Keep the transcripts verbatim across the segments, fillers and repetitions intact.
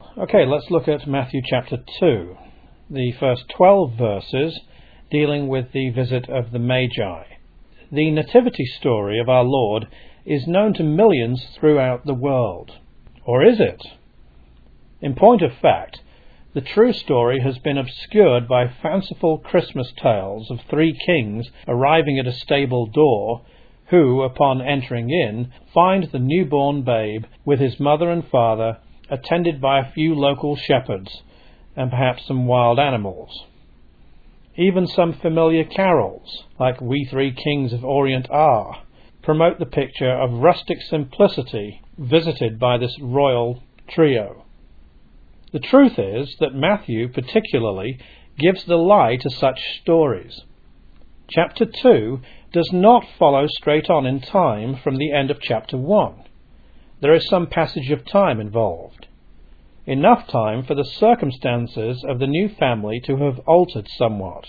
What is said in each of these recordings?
Okay, let's look at Matthew chapter two, the first twelve verses dealing with the visit of the Magi. The nativity story of our Lord is known to millions throughout the world. Or is it? In point of fact, the true story has been obscured by fanciful Christmas tales of three kings arriving at a stable door, who, upon entering in, find the newborn babe with his mother and father, attended by a few local shepherds, and perhaps some wild animals. Even some familiar carols, like We Three Kings of Orient Are, promote the picture of rustic simplicity visited by this royal trio. The truth is that Matthew particularly gives the lie to such stories. Chapter two does not follow straight on in time from the end of chapter one. There is some passage of time involved. Enough time for the circumstances of the new family to have altered somewhat.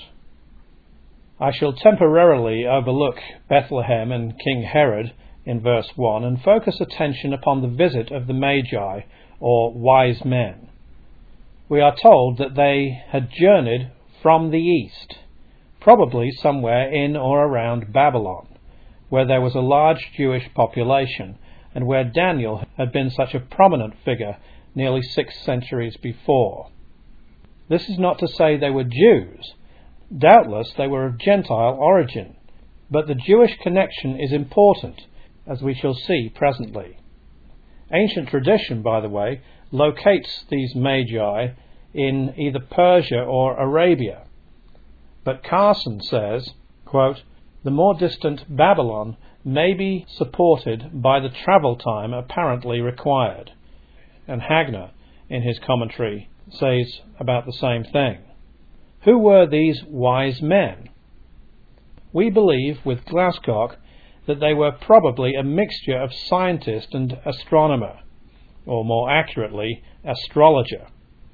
I shall temporarily overlook Bethlehem and King Herod in verse one and focus attention upon the visit of the Magi, or wise men. We are told that they had journeyed from the east, probably somewhere in or around Babylon, where there was a large Jewish population, and where Daniel had been such a prominent figure nearly six centuries before. This is not to say they were Jews. Doubtless they were of Gentile origin, but the Jewish connection is important, as we shall see presently. Ancient tradition, by the way, locates these Magi in either Persia or Arabia. But Carson says, quote, "The more distant Babylon may be supported by the travel time apparently required." And Hagner, in his commentary, says about the same thing. Who were these wise men? We believe, with Glasscock, that they were probably a mixture of scientist and astronomer, or more accurately, astrologer.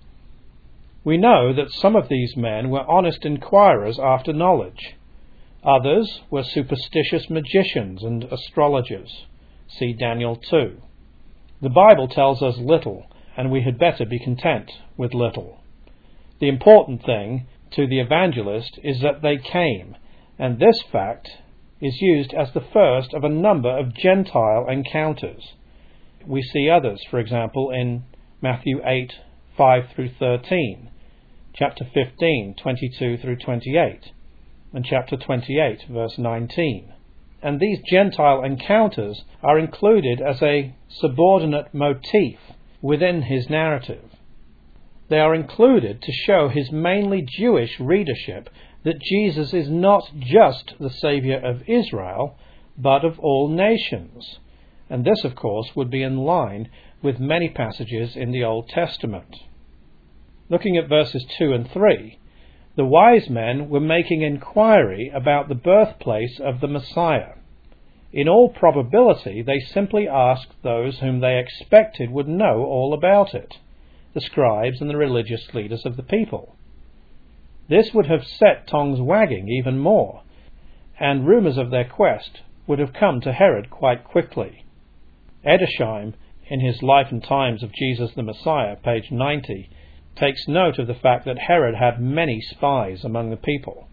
We know that some of these men were honest inquirers after knowledge. Others were superstitious magicians and astrologers. See Daniel two. The Bible tells us little, and we had better be content with little. The important thing to the evangelist is that they came, and this fact is used as the first of a number of Gentile encounters. We see others, for example, in Matthew eight, five through thirteen, chapter fifteen, twenty-two through twenty-eight, and chapter twenty-eight, verse nineteen. And these Gentile encounters are included as a subordinate motif within his narrative. They are included to show his mainly Jewish readership that Jesus is not just the Saviour of Israel, but of all nations. And this, of course, would be in line with many passages in the Old Testament. Looking at verses two and three, the wise men were making inquiry about the birthplace of the Messiah. In all probability, they simply asked those whom they expected would know all about it, the scribes and the religious leaders of the people. This would have set tongues wagging even more, and rumours of their quest would have come to Herod quite quickly. Edersheim, in his Life and Times of Jesus the Messiah, page ninety, takes note of the fact that Herod had many spies among the people.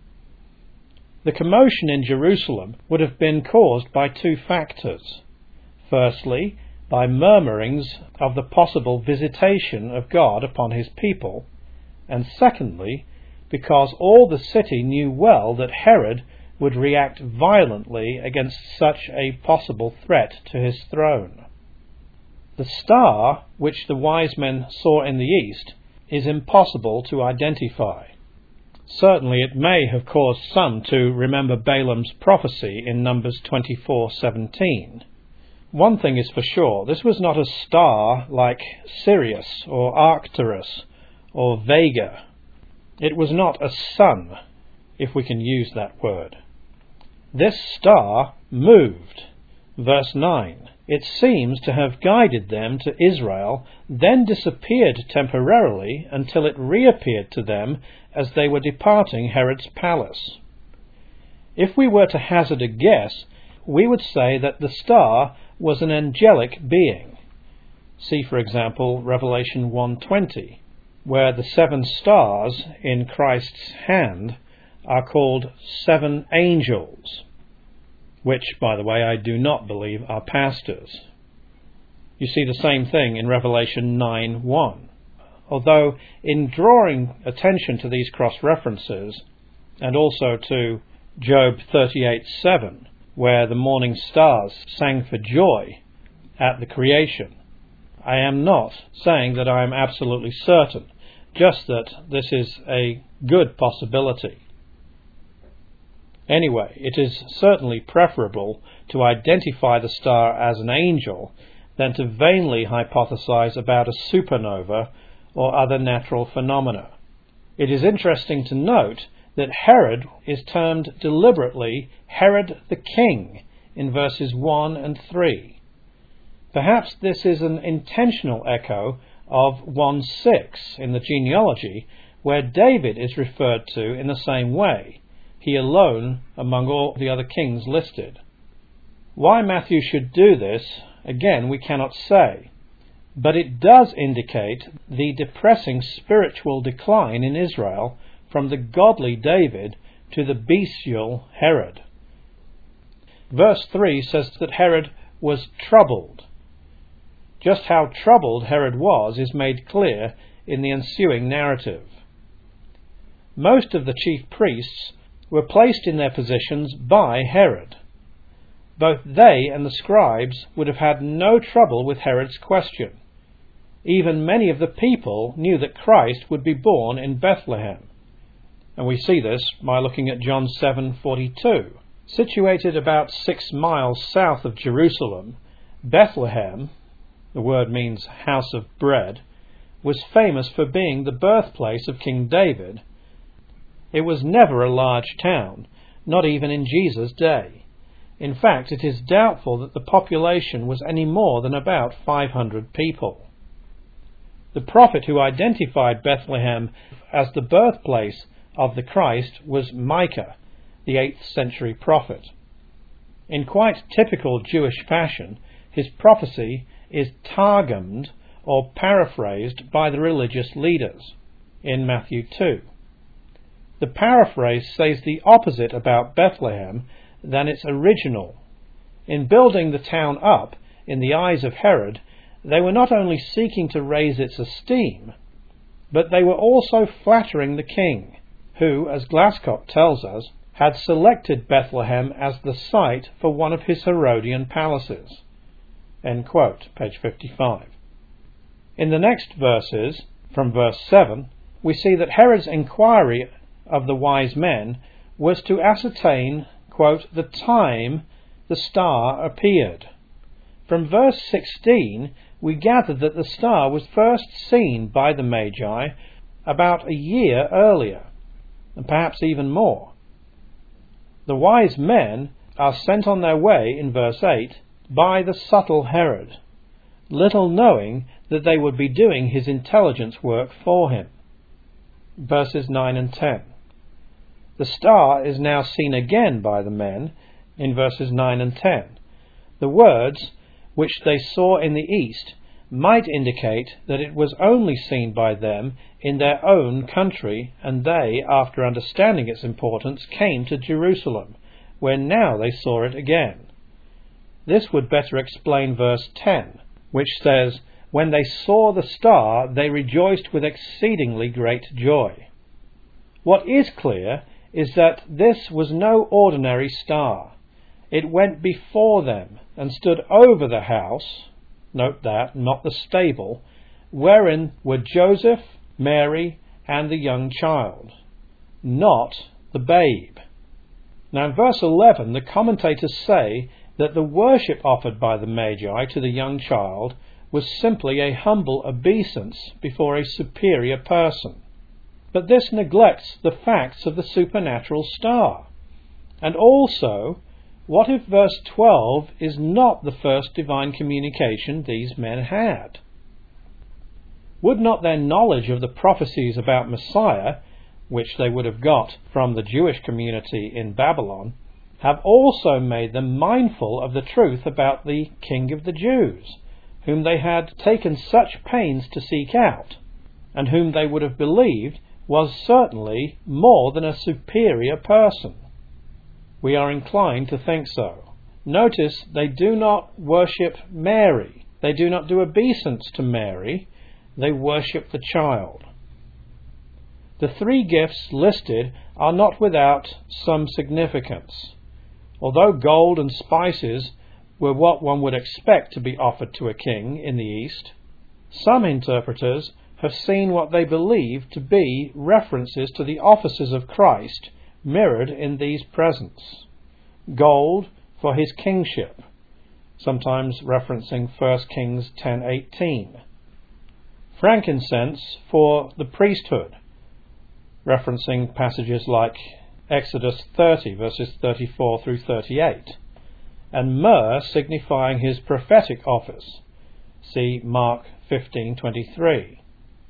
The commotion in Jerusalem would have been caused by two factors. Firstly, by murmurings of the possible visitation of God upon his people, and secondly, because all the city knew well that Herod would react violently against such a possible threat to his throne. The star which the wise men saw in the east is impossible to identify. Certainly it may have caused some to remember Balaam's prophecy in Numbers twenty-four seventeen. One thing is for sure, this was not a star like Sirius or Arcturus or Vega. It was not a sun, if we can use that word. This star moved. Verse nine. It seems to have guided them to Israel, then disappeared temporarily until it reappeared to them as they were departing Herod's palace. If we were to hazard a guess, we would say that the star was an angelic being. See, for example, Revelation one twenty, where the seven stars in Christ's hand are called seven angels, which, by the way, I do not believe are pastors. You see the same thing in Revelation nine one. Although, in drawing attention to these cross-references, and also to Job thirty-eight seven, where the morning stars sang for joy at the creation, I am not saying that I am absolutely certain, just that this is a good possibility. Anyway, it is certainly preferable to identify the star as an angel than to vainly hypothesize about a supernova or other natural phenomena. It is interesting to note that Herod is termed deliberately Herod the King in verses one and three. Perhaps this is an intentional echo of one six in the genealogy, where David is referred to in the same way, he alone among all the other kings listed. Why Matthew should do this, again, we cannot say, but it does indicate the depressing spiritual decline in Israel from the godly David to the bestial Herod. Verse three says that Herod was troubled. Just how troubled Herod was is made clear in the ensuing narrative. Most of the chief priests were placed in their positions by Herod. Both they and the scribes would have had no trouble with Herod's question. Even many of the people knew that Christ would be born in Bethlehem. And we see this by looking at John seven forty-two. Situated about six miles south of Jerusalem, Bethlehem, the word means house of bread, was famous for being the birthplace of King David. It was never a large town, not even in Jesus' day. In fact, it is doubtful that the population was any more than about five hundred people. The prophet who identified Bethlehem as the birthplace of the Christ was Micah, the eighth century prophet. In quite typical Jewish fashion, his prophecy is targumed or paraphrased by the religious leaders in Matthew two. The paraphrase says the opposite about Bethlehem than its original. In building the town up, in the eyes of Herod, they were not only seeking to raise its esteem, but they were also flattering the king, who, as Glascock tells us, had selected Bethlehem as the site for one of his Herodian palaces. End quote, page fifty-five. In the next verses, from verse seven, we see that Herod's inquiry of the wise men was to ascertain, quote, the time the star appeared. From verse sixteen, we gather that the star was first seen by the Magi about a year earlier, and perhaps even more. The wise men are sent on their way, in verse eight, by the subtle Herod, little knowing that they would be doing his intelligence work for him. Verses nine and ten. The star is now seen again by the men, in verses nine and ten. The words, which they saw in the east, might indicate that it was only seen by them in their own country, and they, after understanding its importance, came to Jerusalem, where now they saw it again. This would better explain verse ten, which says, when they saw the star, they rejoiced with exceedingly great joy. What is clear is that this was no ordinary star. It went before them and stood over the house, note that, not the stable, wherein were Joseph, Mary, and the young child, not the babe. Now in verse eleven, the commentators say that the worship offered by the Magi to the young child was simply a humble obeisance before a superior person. But this neglects the facts of the supernatural star. And also, what if verse twelve is not the first divine communication these men had? Would not their knowledge of the prophecies about Messiah, which they would have got from the Jewish community in Babylon, have also made them mindful of the truth about the King of the Jews, whom they had taken such pains to seek out, and whom they would have believed was certainly more than a superior person. We are inclined to think so. Notice they do not worship Mary. They do not do obeisance to Mary. They worship the child. The three gifts listed are not without some significance. Although gold and spices were what one would expect to be offered to a king in the East, some interpreters have seen what they believe to be references to the offices of Christ mirrored in these presents. Gold for his kingship, sometimes referencing First Kings ten eighteen. Frankincense for the priesthood, referencing passages like Exodus thirty verses thirty-four through thirty-eight, and myrrh signifying his prophetic office. See Mark fifteen twenty-three.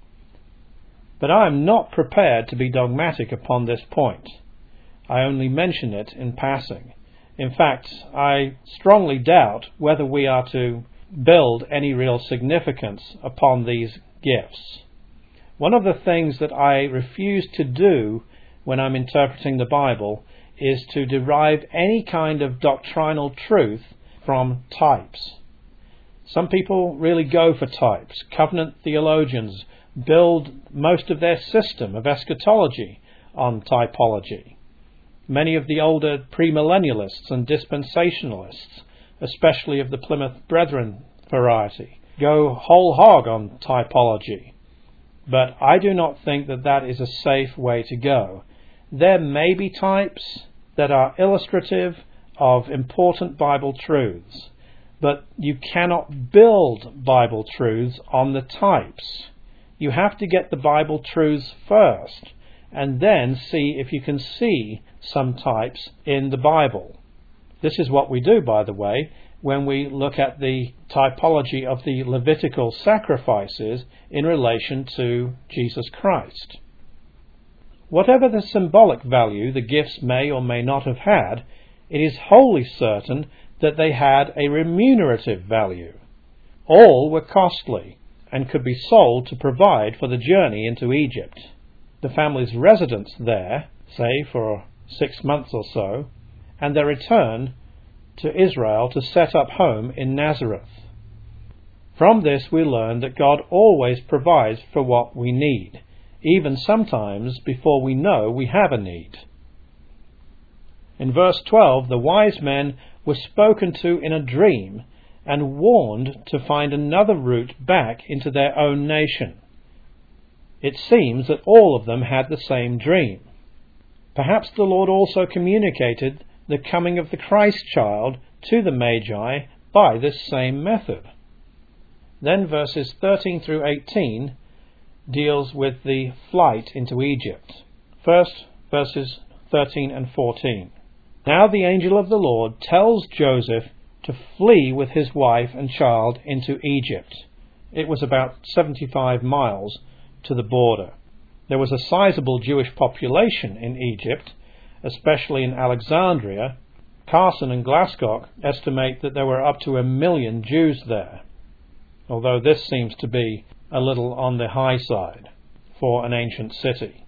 But I am not prepared to be dogmatic upon this point. I only mention it in passing. In fact, I strongly doubt whether we are to build any real significance upon these gifts. One of the things that I refuse to do when I'm interpreting the Bible is to derive any kind of doctrinal truth from types. Some people really go for types. Covenant theologians build most of their system of eschatology on typology. Many of the older premillennialists and dispensationalists, especially of the Plymouth Brethren variety, go whole hog on typology. But I do not think that that is a safe way to go. There may be types that are illustrative of important Bible truths, but you cannot build Bible truths on the types. You have to get the Bible truths first, and then see if you can see some types in the Bible. This is what we do, by the way, when we look at the typology of the Levitical sacrifices in relation to Jesus Christ. Whatever the symbolic value the gifts may or may not have had, it is wholly certain that they had a remunerative value. All were costly and could be sold to provide for the journey into Egypt. The family's residence there, say for six months or so, and their return to Israel to set up home in Nazareth. From this we learn that God always provides for what we need, even sometimes before we know we have a need. In verse twelve, the wise men were spoken to in a dream and warned to find another route back into their own nation. It seems that all of them had the same dream. Perhaps the Lord also communicated the coming of the Christ child to the Magi by this same method. Then verses thirteen through eighteen deals with the flight into Egypt. First, verses thirteen and fourteen. Now the angel of the Lord tells Joseph to flee with his wife and child into Egypt. It was about seventy-five miles to the border. There was a sizable Jewish population in Egypt, especially in Alexandria. Carson and Glasgow estimate that there were up to a million Jews there, although this seems to be a little on the high side for an ancient city.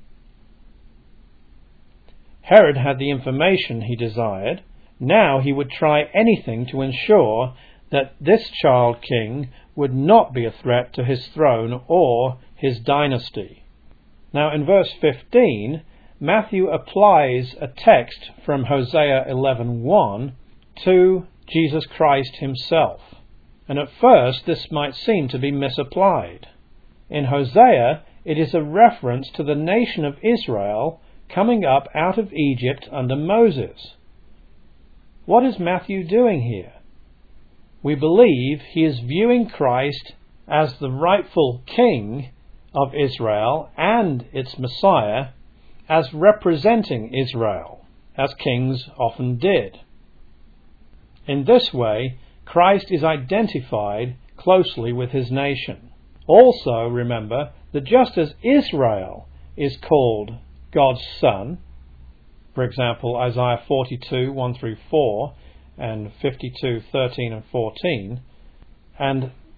Herod had the information he desired. Now he would try anything to ensure that this child king would not be a threat to his throne or his dynasty. Now in verse fifteen, Matthew applies a text from Hosea eleven one to Jesus Christ himself. And at first this might seem to be misapplied. In Hosea, it is a reference to the nation of Israel coming up out of Egypt under Moses. What is Matthew doing here? We believe he is viewing Christ as the rightful king of Israel and its Messiah as representing Israel, as kings often did. In this way, Christ is identified closely with his nation. Also, remember that just as Israel is called God's son, for example, Isaiah forty-two, one through four, and fifty-two, thirteen and fourteen, and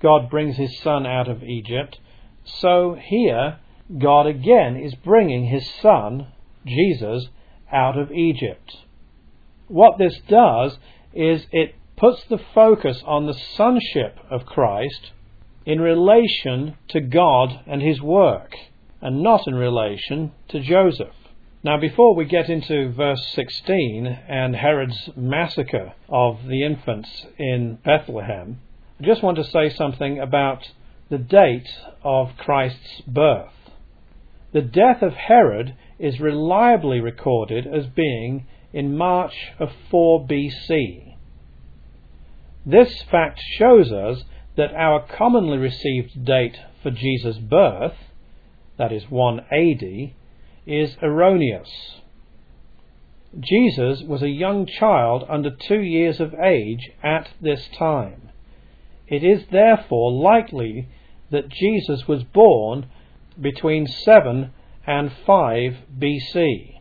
God brings his Son out of Egypt, so here God again is bringing his Son, Jesus, out of Egypt. What this does is it puts the focus on the sonship of Christ in relation to God and his work, and not in relation to Joseph. Now, before we get into verse sixteen and Herod's massacre of the infants in Bethlehem, I just want to say something about the date of Christ's birth. The death of Herod is reliably recorded as being in March of four B C. This fact shows us that our commonly received date for Jesus' birth, that is one A D, is erroneous. Jesus was a young child under two years of age at this time. It is therefore likely that Jesus was born between seven and five B C.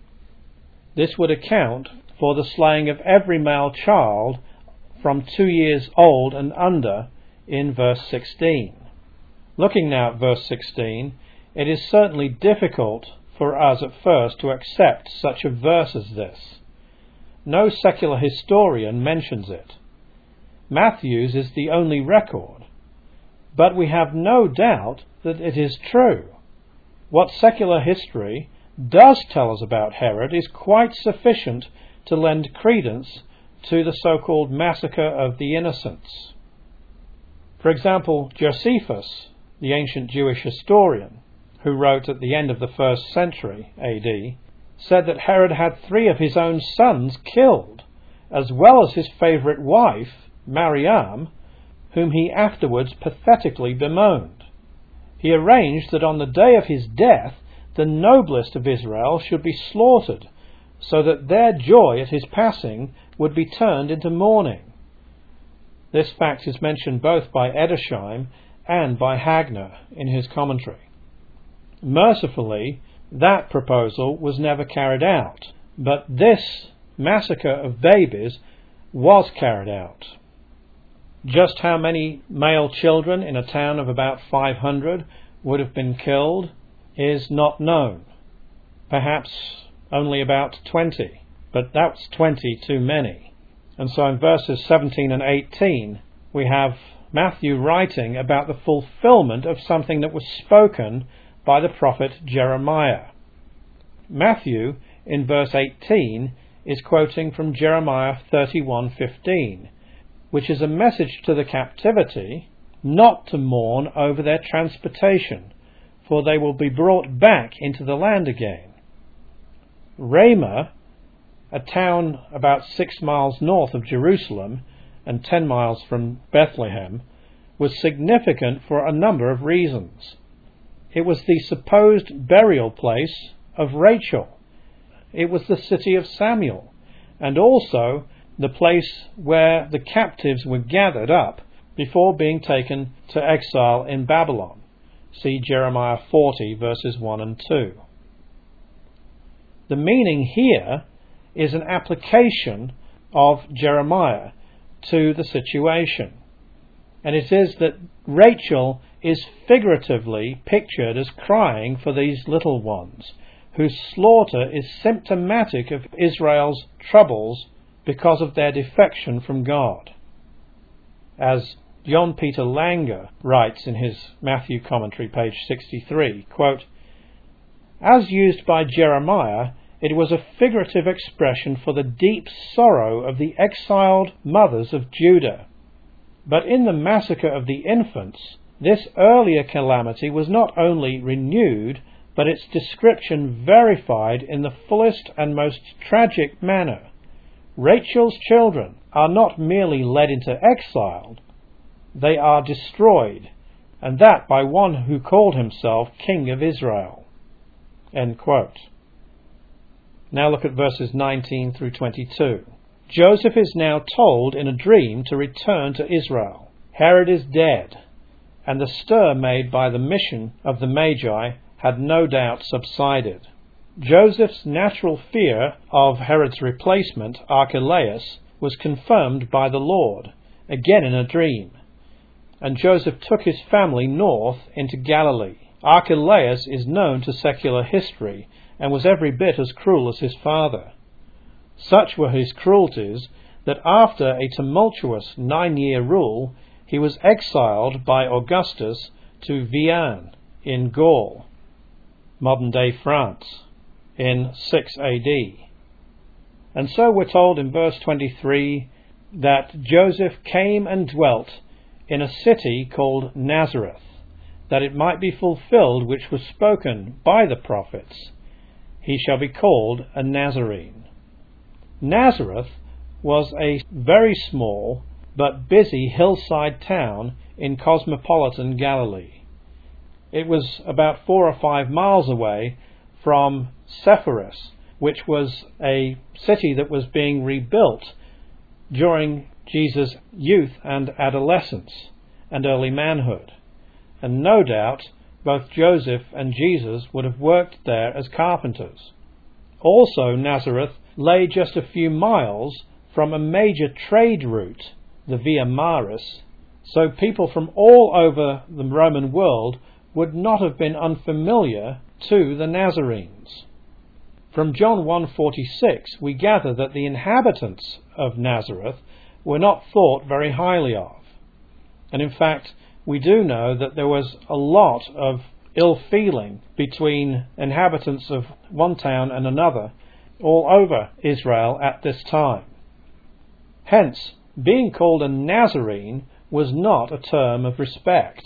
This would account for the slaying of every male child from two years old and under in verse sixteen. Looking now at verse sixteen, it is certainly difficult for us at first to accept such a verse as this. No secular historian mentions it. Matthew's is the only record, but we have no doubt that it is true. What secular history does tell us about Herod is quite sufficient to lend credence to the so-called massacre of the innocents. For example, Josephus, the ancient Jewish historian, who wrote at the end of the first century A D, said that Herod had three of his own sons killed, as well as his favourite wife, Mariam, whom he afterwards pathetically bemoaned. He arranged that on the day of his death the noblest of Israel should be slaughtered, so that their joy at his passing would be turned into mourning. This fact is mentioned both by Edersheim and by Hagner in his commentary. Mercifully, that proposal was never carried out, but this massacre of babies was carried out. Just how many male children in a town of about five hundred would have been killed is not known. Perhaps only about twenty, but that's twenty too many. And so in verses seventeen and eighteen we have Matthew writing about the fulfillment of something that was spoken by the prophet Jeremiah. Matthew, in verse eighteen, is quoting from Jeremiah thirty-one fifteen, which is a message to the captivity not to mourn over their transportation, for they will be brought back into the land again. Ramah, a town about six miles north of Jerusalem and ten miles from Bethlehem, was significant for a number of reasons. It was the supposed burial place of Rachel. It was the city of Samuel, and also the place where the captives were gathered up before being taken to exile in Babylon. See Jeremiah forty, verses one and two. The meaning here is an application of Jeremiah to the situation, and it is that Rachel is figuratively pictured as crying for these little ones, whose slaughter is symptomatic of Israel's troubles because of their defection from God. As John Peter Langer writes in his Matthew commentary, page sixty-three, quote, "As used by Jeremiah, it was a figurative expression for the deep sorrow of the exiled mothers of Judah. But in the massacre of the infants, this earlier calamity was not only renewed, but its description verified in the fullest and most tragic manner. Rachel's children are not merely led into exile, they are destroyed, and that by one who called himself King of Israel." End quote. Now look at verses nineteen through twenty-two. Joseph is now told in a dream to return to Israel. Herod is dead, and the stir made by the mission of the Magi had no doubt subsided. Joseph's natural fear of Herod's replacement, Archelaus, was confirmed by the Lord, again in a dream. and Joseph took his family north into Galilee. Archelaus is known to secular history and was every bit as cruel as his father. Such were his cruelties that after a tumultuous nine-year rule, he was exiled by Augustus to Vienne in Gaul, modern-day France, in six A D. And so we're told in verse twenty-three that Joseph came and dwelt in a city called Nazareth, that it might be fulfilled which was spoken by the prophets, he shall be called a Nazarene. Nazareth was a very small but busy hillside town in cosmopolitan Galilee. It was about four or five miles away from Sepphoris, which was a city that was being rebuilt during Jesus' youth and adolescence and early manhood. And no doubt both Joseph and Jesus would have worked there as carpenters. Also, Nazareth lay just a few miles from a major trade route, the Via Maris, so people from all over the Roman world would not have been unfamiliar to the Nazarenes. From John one forty-six we gather that the inhabitants of Nazareth were not thought very highly of. And in fact, we do know that there was a lot of ill feeling between inhabitants of one town and another all over Israel at this time. Hence, being called a Nazarene was not a term of respect.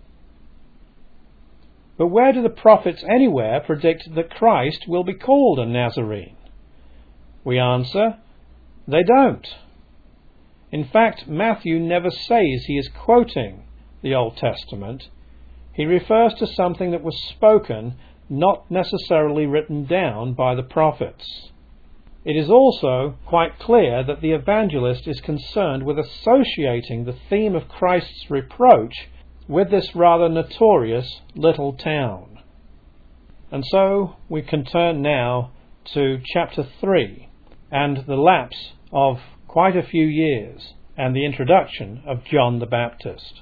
But where do the prophets anywhere predict that Christ will be called a Nazarene? We answer, they don't. In fact, Matthew never says he is quoting the Old Testament. He refers to something that was spoken, not necessarily written down by the prophets. It is also quite clear that the evangelist is concerned with associating the theme of Christ's reproach with this rather notorious little town. And so we can turn now to chapter three and the lapse of quite a few years and the introduction of John the Baptist.